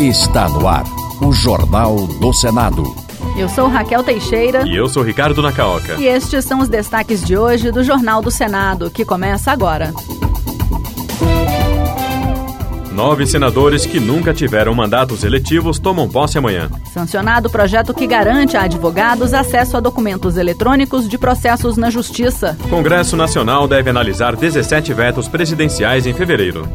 Está no ar, o Jornal do Senado. Eu sou Raquel Teixeira. E eu sou Ricardo Nacaoca. E estes são os destaques de hoje do Jornal do Senado, que começa agora. 9 senadores que nunca tiveram mandatos eletivos tomam posse amanhã. Sancionado o projeto que garante a advogados acesso a documentos eletrônicos de processos na Justiça. Congresso Nacional deve analisar 17 vetos presidenciais em fevereiro.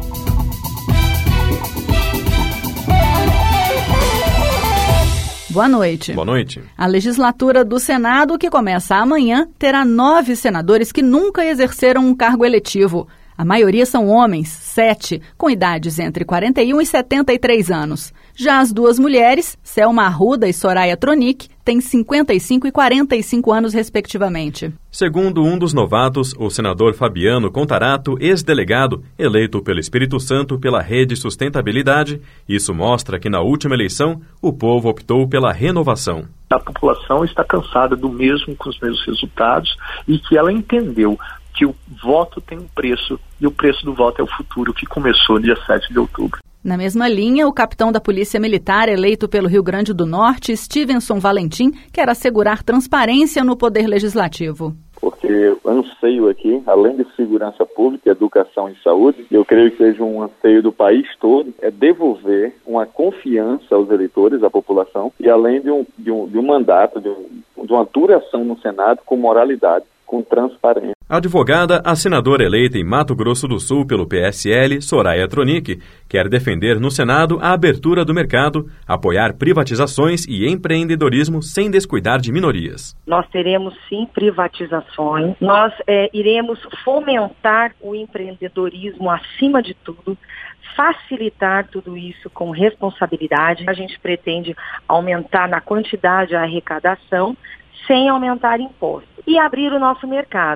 Boa noite. Boa noite. A legislatura do Senado, que começa amanhã, terá 9 senadores que nunca exerceram um cargo eletivo. A maioria são homens, 7, com idades entre 41 e 73 anos. Já as 2 mulheres, Selma Arruda e Soraya Tronic, têm 55 e 45 anos, respectivamente. Segundo um dos novatos, o senador Fabiano Contarato, ex-delegado, eleito pelo Espírito Santo pela Rede Sustentabilidade, isso mostra que na última eleição o povo optou pela renovação. A população está cansada com os mesmos resultados e que ela entendeu que o voto tem um preço e o preço do voto é o futuro, que começou dia 7 de outubro. Na mesma linha, o capitão da Polícia Militar eleito pelo Rio Grande do Norte, Stevenson Valentim, quer assegurar transparência no Poder Legislativo. Porque o anseio aqui, além de segurança pública, educação e saúde, eu creio que seja um anseio do país todo, é devolver uma confiança aos eleitores, à população, e além de um mandato, de uma duração no Senado com moralidade, com transparência. A advogada, a senadora eleita em Mato Grosso do Sul pelo PSL, Soraya Tronic, quer defender no Senado a abertura do mercado, apoiar privatizações e empreendedorismo sem descuidar de minorias. Nós teremos sim privatizações, nós iremos fomentar o empreendedorismo acima de tudo, facilitar tudo isso com responsabilidade. A gente pretende aumentar na quantidade a arrecadação sem aumentar impostos e abrir o nosso mercado.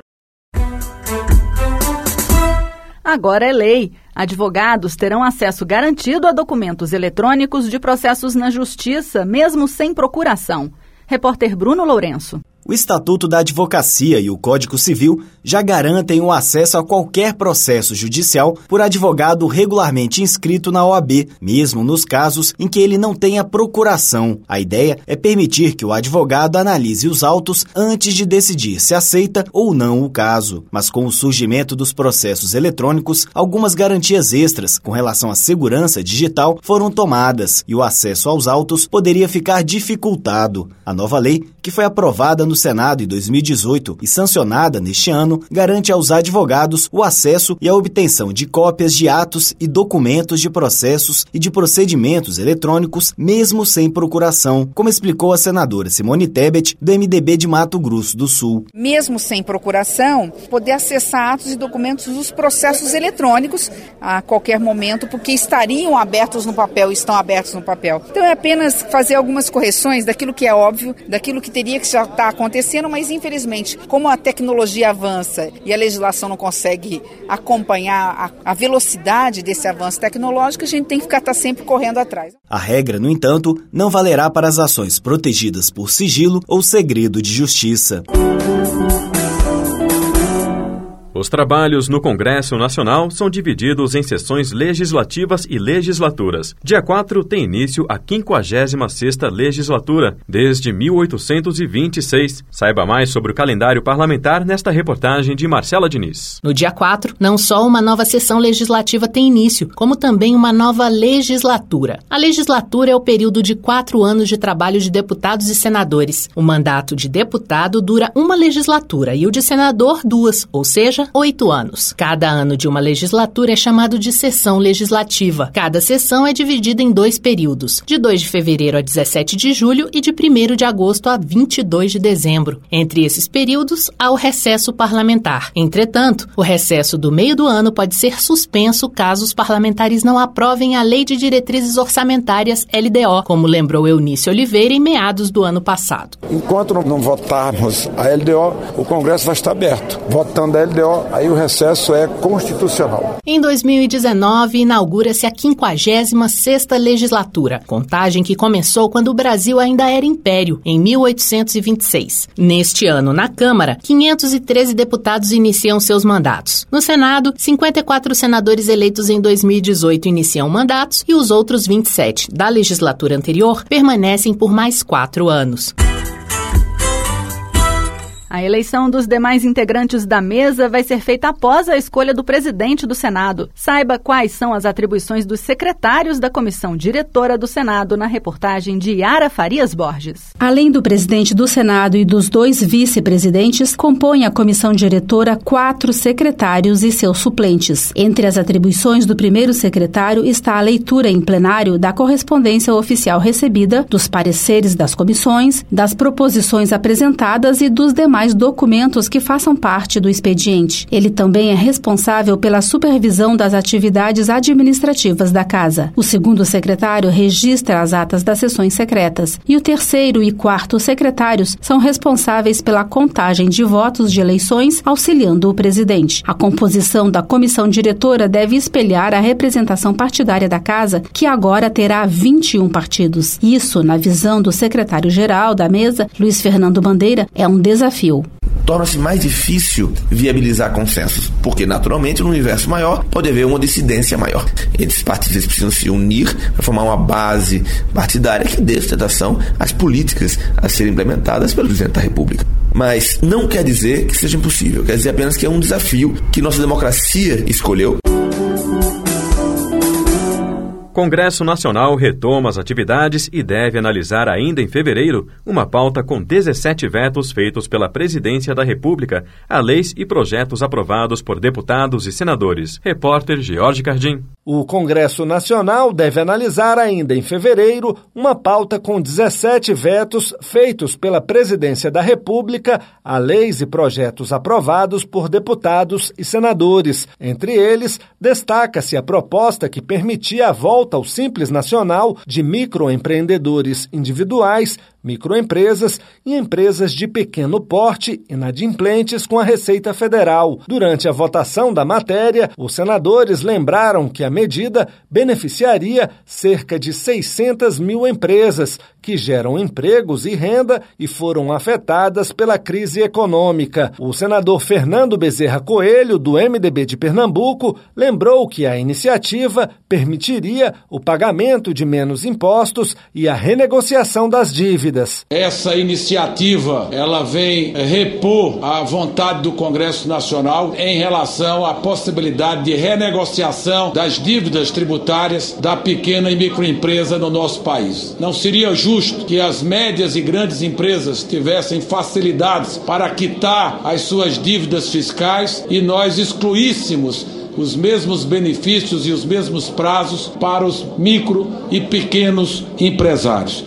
Agora é lei. Advogados terão acesso garantido a documentos eletrônicos de processos na Justiça, mesmo sem procuração. Repórter Bruno Lourenço. O Estatuto da Advocacia e o Código Civil já garantem o acesso a qualquer processo judicial por advogado regularmente inscrito na OAB, mesmo nos casos em que ele não tenha procuração. A ideia é permitir que o advogado analise os autos antes de decidir se aceita ou não o caso. Mas com o surgimento dos processos eletrônicos, algumas garantias extras com relação à segurança digital foram tomadas e o acesso aos autos poderia ficar dificultado. A nova lei, que foi aprovada no Senado em 2018 e sancionada neste ano, garante aos advogados o acesso e a obtenção de cópias de atos e documentos de processos e de procedimentos eletrônicos, mesmo sem procuração, como explicou a senadora Simone Tebet, do MDB de Mato Grosso do Sul. Mesmo sem procuração, poder acessar atos e documentos dos processos eletrônicos a qualquer momento, porque estariam abertos no papel, estão abertos no papel. Então é apenas fazer algumas correções daquilo que é óbvio, daquilo que teria que já estar acontecendo, mas infelizmente, como a tecnologia avança e a legislação não consegue acompanhar a velocidade desse avanço tecnológico, a gente tem que estar sempre correndo atrás. A regra, no entanto, não valerá para as ações protegidas por sigilo ou segredo de justiça. Os trabalhos no Congresso Nacional são divididos em sessões legislativas e legislaturas. Dia 4 tem início a 56ª legislatura, desde 1826. Saiba mais sobre o calendário parlamentar nesta reportagem de Marcela Diniz. No dia 4, não só uma nova sessão legislativa tem início, como também uma nova legislatura. A legislatura é o período de 4 anos de trabalho de deputados e senadores. O mandato de deputado dura uma legislatura e o de senador 2, ou seja, 8 anos. Cada ano de uma legislatura é chamado de sessão legislativa. Cada sessão é dividida em 2 períodos, de 2 de fevereiro a 17 de julho e de 1º de agosto a 22 de dezembro. Entre esses períodos, há o recesso parlamentar. Entretanto, o recesso do meio do ano pode ser suspenso caso os parlamentares não aprovem a Lei de Diretrizes Orçamentárias, LDO, como lembrou Eunício Oliveira em meados do ano passado. Enquanto não votarmos a LDO, o Congresso vai estar aberto. Votando a LDO, maior, aí o recesso é constitucional. Em 2019, inaugura-se a 56ª legislatura, contagem que começou quando o Brasil ainda era império, em 1826. Neste ano, na Câmara, 513 deputados iniciam seus mandatos. No Senado, 54 senadores eleitos em 2018 iniciam mandatos e os outros 27 da legislatura anterior permanecem por mais 4 anos. A eleição dos demais integrantes da mesa vai ser feita após a escolha do presidente do Senado. Saiba quais são as atribuições dos secretários da comissão diretora do Senado na reportagem de Yara Farias Borges. Além do presidente do Senado e dos 2 vice-presidentes, compõe a comissão diretora 4 secretários e seus suplentes. Entre as atribuições do primeiro secretário está a leitura em plenário da correspondência oficial recebida, dos pareceres das comissões, das proposições apresentadas e dos demais documentos que façam parte do expediente. Ele também é responsável pela supervisão das atividades administrativas da Casa. O segundo secretário registra as atas das sessões secretas e o terceiro e quarto secretários são responsáveis pela contagem de votos de eleições, auxiliando o presidente. A composição da comissão diretora deve espelhar a representação partidária da Casa, que agora terá 21 partidos. Isso, na visão do secretário-geral da mesa, Luiz Fernando Bandeira, é um desafio. Torna-se mais difícil viabilizar consensos, porque naturalmente no universo maior pode haver uma dissidência maior. Esses partidos precisam se unir para formar uma base partidária que dê sustentação às políticas a serem implementadas pelo presidente da República. Mas não quer dizer que seja impossível, quer dizer apenas que é um desafio que nossa democracia escolheu. Congresso Nacional retoma as atividades e deve analisar ainda em fevereiro uma pauta com 17 vetos feitos pela Presidência da República a leis e projetos aprovados por deputados e senadores. Repórter George Cardim. O Congresso Nacional deve analisar ainda em fevereiro uma pauta com 17 vetos feitos pela Presidência da República a leis e projetos aprovados por deputados e senadores. Entre eles, destaca-se a proposta que permitia a volta ao Simples Nacional de microempreendedores individuais, microempresas e empresas de pequeno porte inadimplentes com a Receita Federal. Durante a votação da matéria, os senadores lembraram que a medida beneficiaria cerca de 600 mil empresas que geram empregos e renda e foram afetadas pela crise econômica. O senador Fernando Bezerra Coelho, do MDB de Pernambuco, lembrou que a iniciativa permitiria o pagamento de menos impostos e a renegociação das dívidas. Essa iniciativa, ela vem repor a vontade do Congresso Nacional em relação à possibilidade de renegociação das dívidas tributárias da pequena e microempresa no nosso país. Não seria justo que as médias e grandes empresas tivessem facilidades para quitar as suas dívidas fiscais e nós excluíssemos os mesmos benefícios e os mesmos prazos para os micro e pequenos empresários.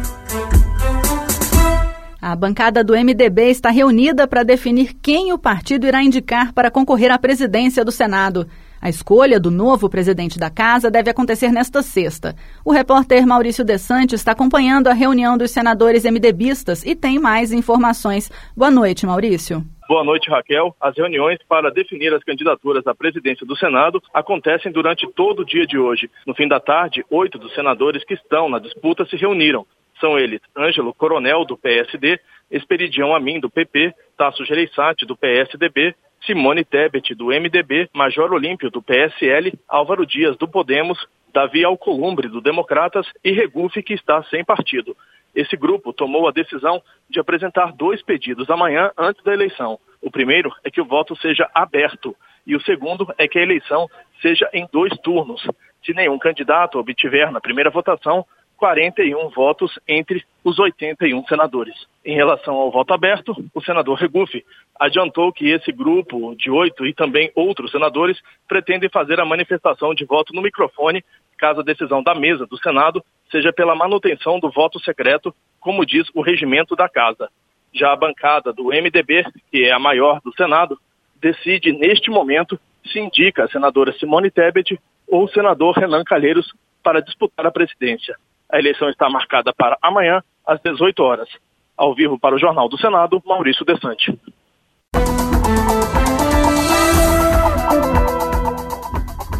A bancada do MDB está reunida para definir quem o partido irá indicar para concorrer à presidência do Senado. A escolha do novo presidente da Casa deve acontecer nesta sexta. O repórter Maurício Desante está acompanhando a reunião dos senadores MDBistas e tem mais informações. Boa noite, Maurício. Boa noite, Raquel. As reuniões para definir as candidaturas à presidência do Senado acontecem durante todo o dia de hoje. No fim da tarde, 8 dos senadores que estão na disputa se reuniram. São eles Ângelo Coronel, do PSD, Esperidião Amin, do PP, Tasso Gereissati, do PSDB, Simone Tebet, do MDB, Major Olímpio, do PSL, Álvaro Dias, do Podemos, Davi Alcolumbre, do Democratas e Regufe, que está sem partido. Esse grupo tomou a decisão de apresentar 2 pedidos amanhã antes da eleição. O primeiro é que o voto seja aberto e o segundo é que a eleição seja em 2 turnos. Se nenhum candidato obtiver na primeira votação 41 votos entre os 81 senadores. Em relação ao voto aberto, o senador Regufe adiantou que esse grupo de 8 e também outros senadores pretendem fazer a manifestação de voto no microfone caso a decisão da mesa do Senado seja pela manutenção do voto secreto, como diz o regimento da Casa. Já a bancada do MDB, que é a maior do Senado, decide neste momento se indica a senadora Simone Tebet ou o senador Renan Calheiros para disputar a presidência. A eleição está marcada para amanhã, às 18 horas. Ao vivo para o Jornal do Senado, Maurício Desante.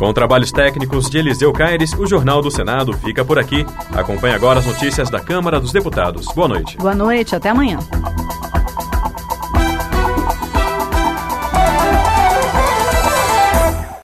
Com trabalhos técnicos de Eliseu Caires, o Jornal do Senado fica por aqui. Acompanhe agora as notícias da Câmara dos Deputados. Boa noite. Boa noite, até amanhã.